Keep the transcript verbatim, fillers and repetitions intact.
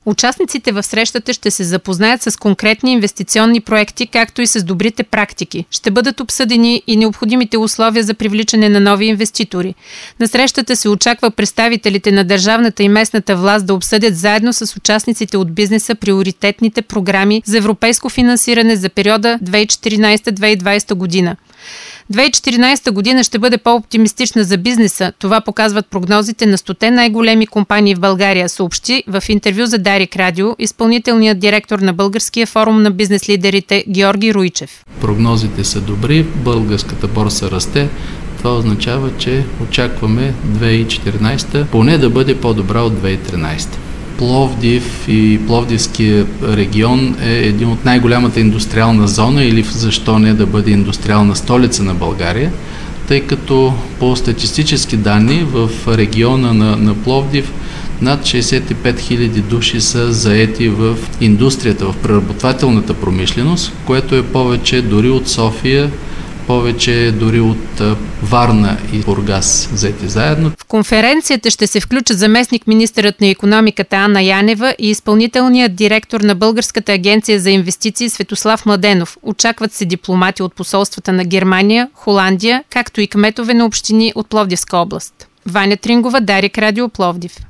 Участниците в срещата ще се запознаят с конкретни инвестиционни проекти, както и с добрите практики. Ще бъдат обсъдени и необходимите условия за привличане на нови инвеститори. На срещата се очаква представителите на държавната и местната власт да обсъдят заедно с участниците от бизнеса приоритетните програми за европейско финансиране за периода две хиляди и четиринадесета - две хиляди и двадесета година. две хиляди и четиринадесета година ще бъде по-оптимистична за бизнеса. Това показват прогнозите на стоте най-големи компании в България, съобщи в интервю за Дарик Радио изпълнителният директор на Българския форум на бизнес лидерите Георги Руйчев. Прогнозите са добри, българската борса расте. Това означава, че очакваме две хиляди и четиринадесета поне да бъде по-добра от две хиляди и тринадесета. Пловдив и Пловдивския регион е един от най-голямата индустриална зона или защо не да бъде индустриална столица на България, тъй като по статистически данни в региона на, на Пловдив над шейсет и пет хиляди души са заети в индустрията, в преработвателната промишленост, което е повече дори от София, повече дори от Варна и Бургас взети заедно. В конференцията ще се включат заместник-министърът на икономиката Анна Янева и изпълнителният директор на Българската агенция за инвестиции Светослав Младенов. Очакват се дипломати от посолствата на Германия, Холандия, както и кметове на общини от Пловдивска област. Ваня Трингова, Дарик Радио, Пловдив.